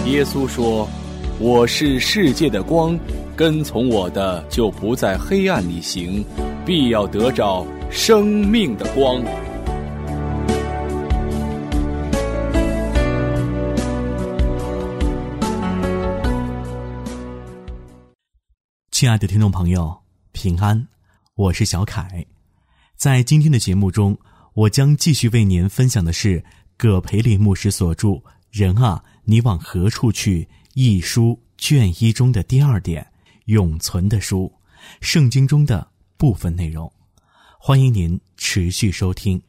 耶稣说，我是世界的光，跟从我的就不在黑暗里行，必要得着生命的光。 亲爱的听众朋友，平安，我是小凯。在今天的节目中，我将继续为您分享的是葛培理牧师所著《人啊，你往何处去》一书卷1中的第2点，永存的书，圣经中的部分内容。欢迎您持续收听。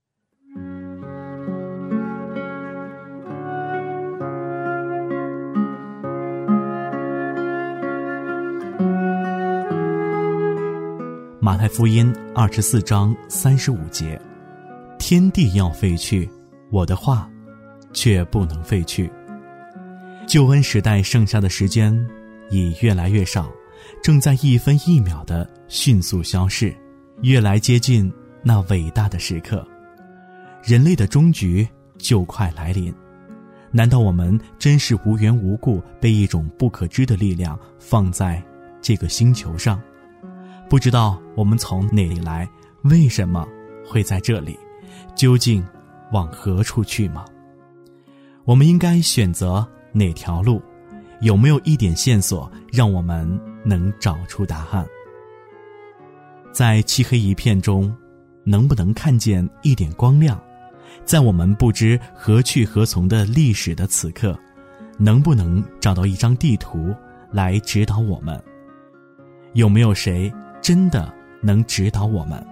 马太福音24章35节，天地要废去，我的话却不能废去。救恩时代剩下的时间已越来越少，正在1分1秒的迅速消逝，越来接近那伟大的时刻。人类的终局就快来临。难道我们真是无缘无故被一种不可知的力量放在这个星球上？不知道我们从哪里来，为什么会在这里，究竟往何处去吗？我们应该选择哪条路？有没有一点线索让我们能找出答案？在漆黑一片中，能不能看见一点光亮？在我们不知何去何从的历史的此刻，能不能找到一张地图来指导我们？有没有谁真的能指导我们？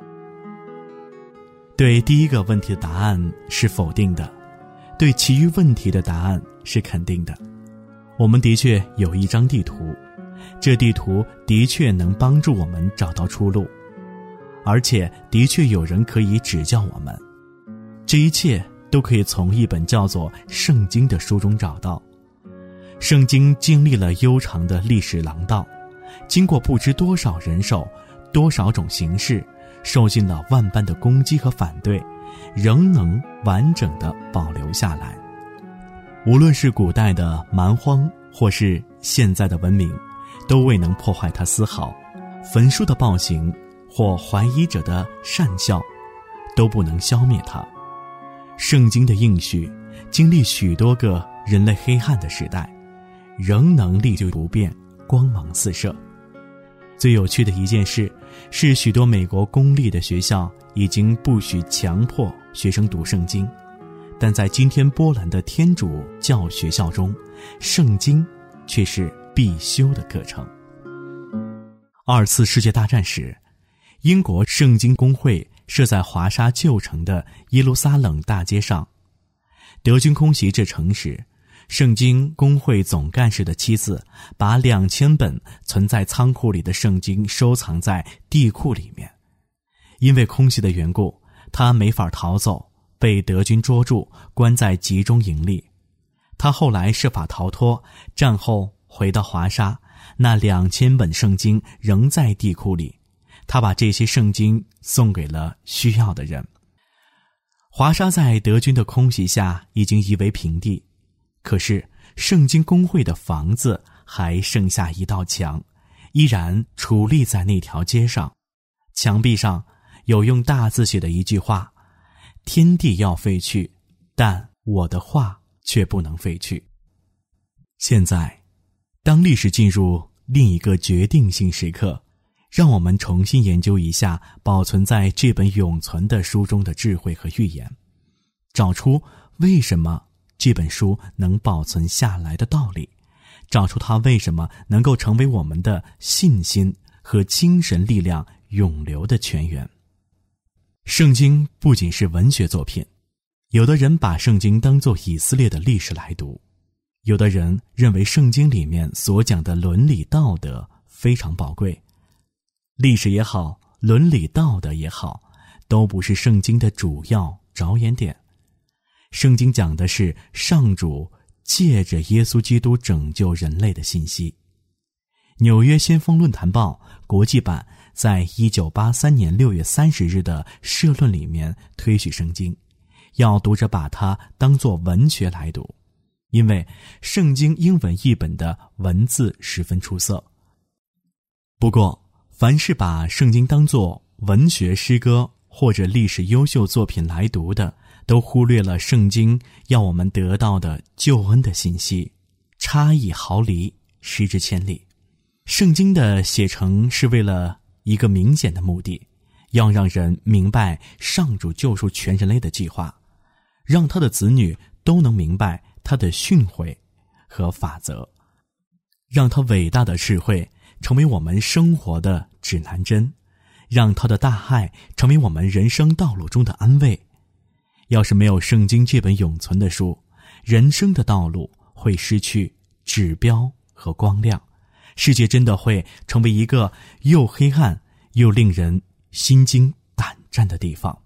对第一个问题的答案是否定的，对其余问题的答案是肯定的。我们的确有一张地图，这地图的确能帮助我们找到出路，而且的确有人可以指教我们。这一切都可以从一本叫做《圣经》的书中找到。圣经经历了悠长的历史廊道，经过不知多少人手，多少种形式，受尽了万般的攻击和反对，仍能完整地保留下来。无论是古代的蛮荒，或是现在的文明，都未能破坏它丝毫。焚书的暴行或怀疑者的善笑，都不能消灭它。圣经的应许经历许多个人类黑暗的时代，仍能历久不变，光芒四射。最有趣的一件事是，许多美国公立的学校已经不许强迫学生读圣经，但在今天波兰的天主教学校中，圣经却是必修的课程。2次世界大战时，英国圣经公会设在华沙旧城的耶路撒冷大街上。德军空袭这城时，圣经公会总干事的妻子把2000本存在仓库里的圣经收藏在地库里面。因为空袭的缘故，他没法逃走，被德军捉住，关在集中营里。他后来设法逃脱，战后回到华沙，那2000本圣经仍在地库里。他把这些圣经送给了需要的人。华沙在德军的空袭下已经夷为平地，可是圣经公会的房子还剩下一道墙，依然矗立在那条街上。墙壁上有用大字写的一句话：天地要废去，但我的话却不能废去。现在，当历史进入另一个决定性时刻，让我们重新研究一下保存在这本永存的书中的智慧和预言，找出为什么这本书能保存下来的道理，找出它为什么能够成为我们的信心和精神力量永留的泉源。圣经不仅是文学作品，有的人把圣经当作以色列的历史来读，有的人认为圣经里面所讲的伦理道德非常宝贵。历史也好，伦理道德也好，都不是圣经的主要着眼点。圣经讲的是上主借着耶稣基督拯救人类的信息。纽约先锋论坛报国际版在1983年6月30日的社论里面推许圣经，要读者把它当作文学来读。 因为圣经英文译本的文字十分出色。不过，凡是把圣经当作文学诗歌或者历史优秀作品来读的，都忽略了圣经要我们得到的救恩的信息，差异毫厘，失之千里。圣经的写成是为了一个明显的目的，要让人明白上主救赎全人类的计划，让他的子女都能明白他的训诲和法则，让他伟大的智慧成为我们生活的指南针，让他的大爱成为我们人生道路中的安慰。要是没有圣经这本永存的书，人生的道路会失去指标和光亮，世界真的会成为一个又黑暗又令人心惊胆战的地方。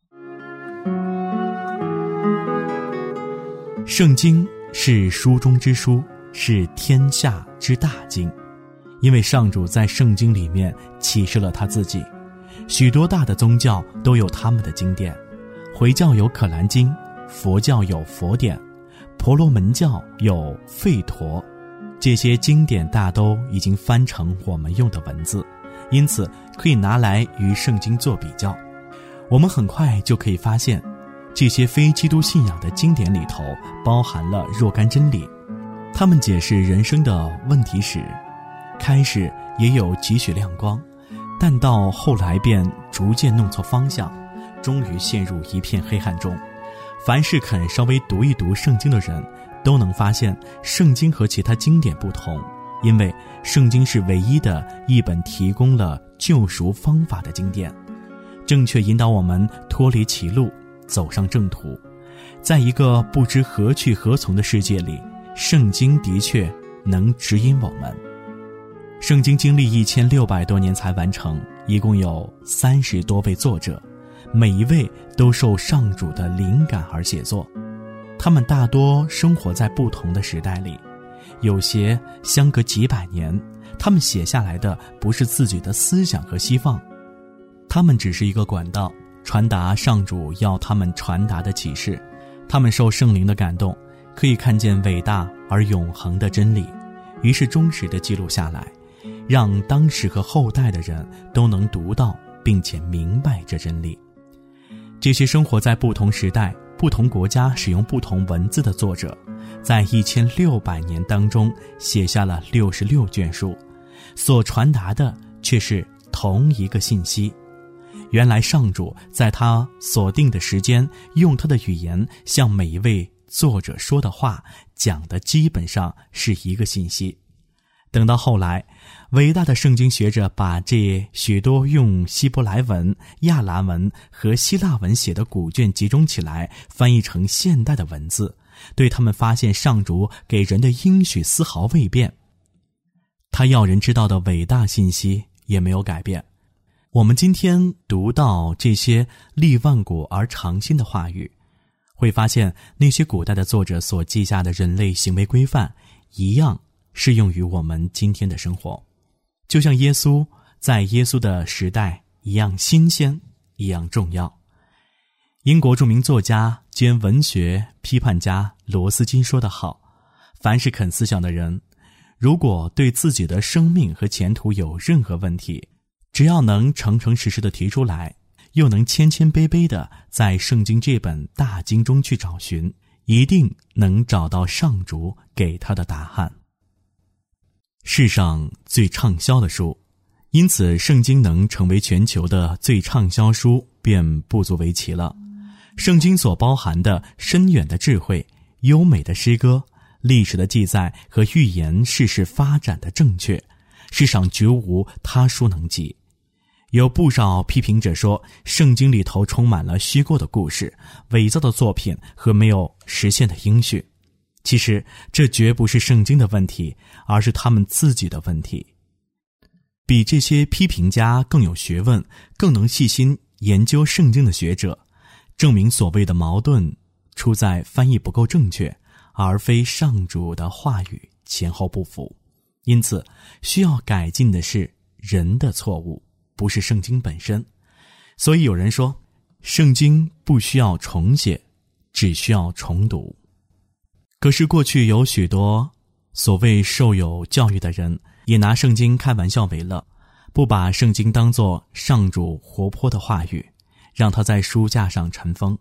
圣经是书中之书，是天下之大经，因为上主在圣经里面启示了他自己。许多大的宗教都有他们的经典，回教有可兰经，佛教有佛典，婆罗门教有吠陀，这些经典大都已经翻成我们用的文字，因此可以拿来与圣经做比较。我们很快就可以发现，这些非基督信仰的经典里头包含了若干真理，他们解释人生的问题时，开始也有几许亮光，但到后来便逐渐弄错方向，终于陷入一片黑暗中。凡是肯稍微读一读圣经的人，都能发现圣经和其他经典不同，因为圣经是唯一的一本提供了救赎方法的经典，正确引导我们脱离歧路，走上正途。在一个不知何去何从的世界里，圣经的确能指引我们。圣经经历1600多年才完成，一共有30多位作者，每一位都受上主的灵感而写作。他们大多生活在不同的时代里，有些相隔几百年，他们写下来的不是自己的思想和希望，他们只是一个管道，传达上主要他们传达的启示。他们受圣灵的感动，可以看见伟大而永恒的真理，于是忠实地记录下来，让当时和后代的人都能读到并且明白这真理。这些生活在不同时代、不同国家使用不同文字的作者，在1600年当中写下了66卷书，所传达的却是同一个信息。原来上主在他所定的时间，用他的语言向每一位作者说的话，讲的基本上是一个信息。等到后来，伟大的圣经学者把这许多用希伯来文、亚兰文和希腊文写的古卷集中起来，翻译成现代的文字，对他们发现上主给人的应许丝毫未变，他要人知道的伟大信息也没有改变。我们今天读到这些立万古而长新的话语，会发现那些古代的作者所记下的人类行为规范一样适用于我们今天的生活，就像耶稣在耶稣的时代一样新鲜，一样重要。英国著名作家兼文学批判家罗斯金说得好，凡是肯思想的人，如果对自己的生命和前途有任何问题，只要能诚诚实实地提出来，又能谦谦卑卑地在圣经这本大经中去找寻，一定能找到上主给他的答案。世上最畅销的书，因此圣经能成为全球的最畅销书便不足为奇了。圣经所包含的深远的智慧、优美的诗歌、历史的记载和预言世事发展的正确，世上绝无他书能及。有不少批评者说，圣经里头充满了虚构的故事、伪造的作品和没有实现的应许。其实这绝不是圣经的问题，而是他们自己的问题。比这些批评家更有学问、更能细心研究圣经的学者，证明所谓的矛盾出在翻译不够正确，而非上主的话语前后不符。因此需要改进的是人的错误，不是圣经本身。所以有人说，圣经不需要重写，只需要重读。 可是过去有许多所谓受有教育的人，也拿圣经开玩笑为乐，不把圣经当作上主活泼的话语，让它在书架上尘封。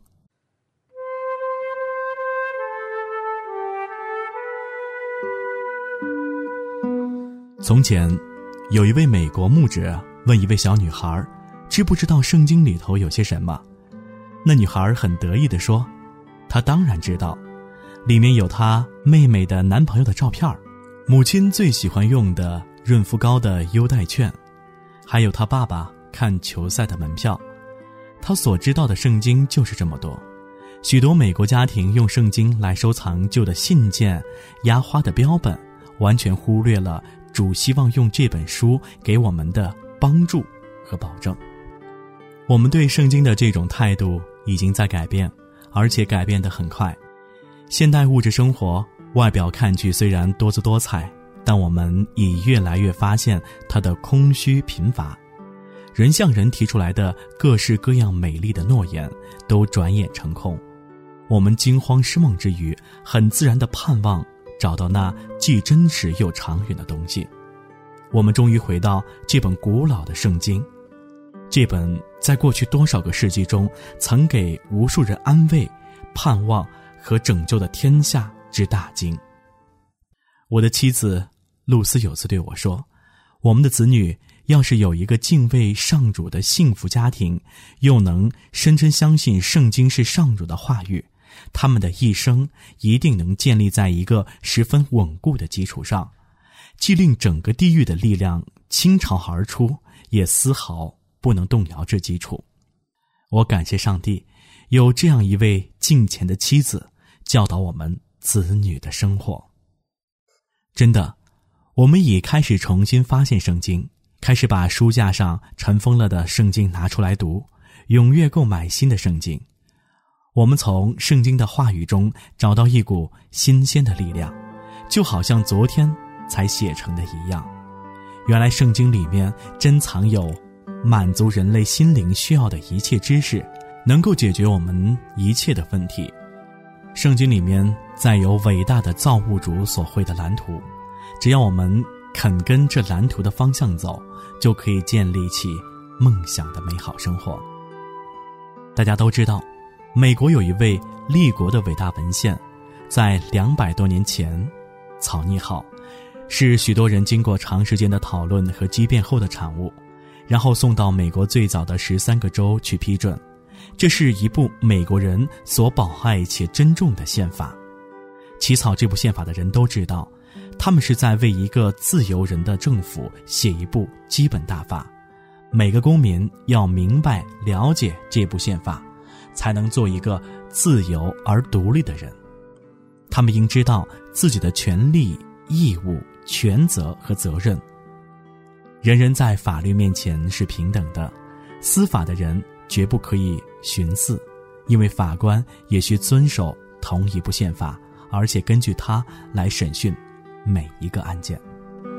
从前有一位美国牧者问一位小女孩，知不知道圣经里头有些什么？那女孩很得意地说，她当然知道，里面有她妹妹的男朋友的照片，母亲最喜欢用的润肤膏的优待券，还有她爸爸看球赛的门票。她所知道的圣经就是这么多。许多美国家庭用圣经来收藏旧的信件、压花的标本，完全忽略了主希望用这本书给我们的帮助和保证。我们对圣经的这种态度已经在改变，而且改变得很快。现代物质生活外表看去虽然多姿多彩，但我们已越来越发现它的空虚贫乏。人向人提出来的各式各样美丽的诺言都转眼成空。我们惊慌失梦之余，很自然地盼望找到那既真实又长远的东西。我们终于回到这本古老的圣经，这本在过去多少个世纪中曾给无数人安慰、盼望和拯救的天下之大经。我的妻子露丝有次对我说，我们的子女要是有一个敬畏上主的幸福家庭，又能深深相信圣经是上主的话语，他们的一生一定能建立在一个十分稳固的基础上，既令整个地狱的力量倾巢而出，也丝毫不能动摇这基础。我感谢上帝有这样一位敬虔的妻子，教导我们子女的生活。真的，我们已开始重新发现圣经，开始把书架上尘封了的圣经拿出来读，踊跃购买新的圣经。我们从圣经的话语中找到一股新鲜的力量，就好像昨天才写成的一样。原来圣经里面珍藏有满足人类心灵需要的一切知识，能够解决我们一切的问题。圣经里面载有伟大的造物主所绘的蓝图，只要我们肯跟这蓝图的方向走，就可以建立起梦想的美好生活。大家都知道，美国有一位立国的伟大文献，在200多年前草拟好，是许多人经过长时间的讨论和激辩后的产物，然后送到美国最早的13个州去批准。这是一部美国人所保爱且珍重的宪法。起草这部宪法的人都知道，他们是在为一个自由人的政府写一部基本大法。每个公民要明白了解这部宪法，才能做一个自由而独立的人。他们应知道自己的权利、义务、权责和责任。人人在法律面前是平等的，司法的人绝不可以徇私，因为法官也需遵守同一部宪法，而且根据它来审讯每一个案件。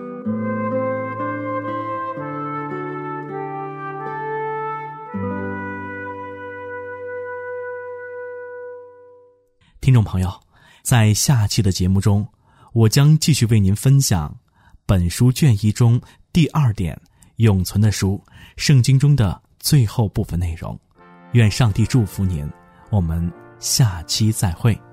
听众朋友，在下期的节目中，我将继续为您分享本书卷1中第2点永存的书圣经中的最后部分内容。愿上帝祝福您，我们下期再会。